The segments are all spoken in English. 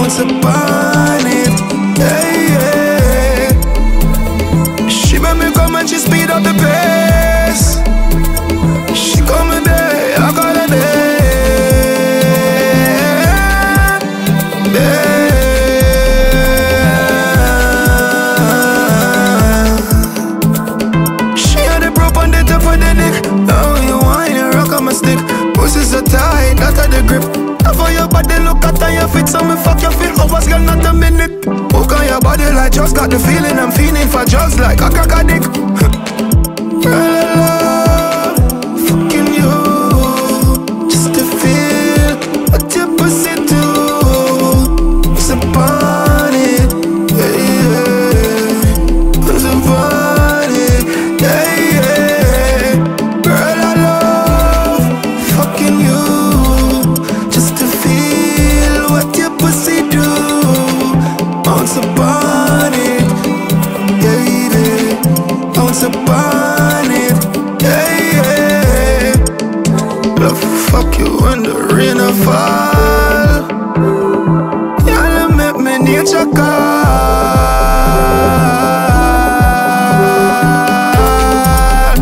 bounce upon it. Yeah, yeah. She made me come and she speed up the pace. She call me babe, I call her babe. She had the prop on the top of the neck. Now when you whine, you rock on my stick. Pussy so tight, not at the grip. For your body, look at how you fit. So me fuck your feel hours, girl, not a minute. Hook on your body like just got the feeling. I'm feeling for drugs like a crack dick. Girl, I love fucking you, just to feel what your pussy do. It's upon it, yeah, yeah. It's upon it, yeah, yeah. Girl, I love fucking you, just to feel what your pussy do. Bounce upon it, baby. Bounce upon it, yeah, yeah. Love fuck you when the rain a fall. Y'all make me nature call.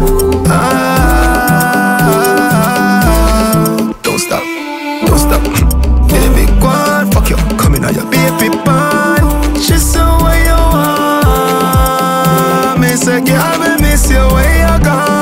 Don't stop, don't stop. Baby, go on, fuck you. Come in on your baby pan. She said what you want. Me say, girl, me miss you when you're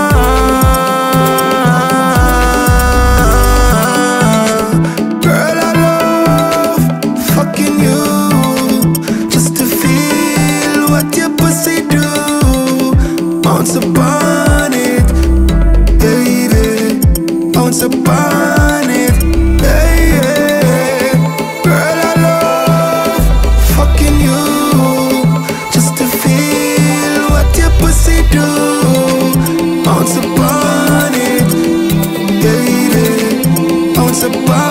gone. Girl, I love fucking you, just to feel what your pussy do. Bounce upon it, baby. Bounce upon it, yeah, yeah. Girl, I love fucking you, just to feel what your pussy do. Bounce upon it, baby. Bounce upon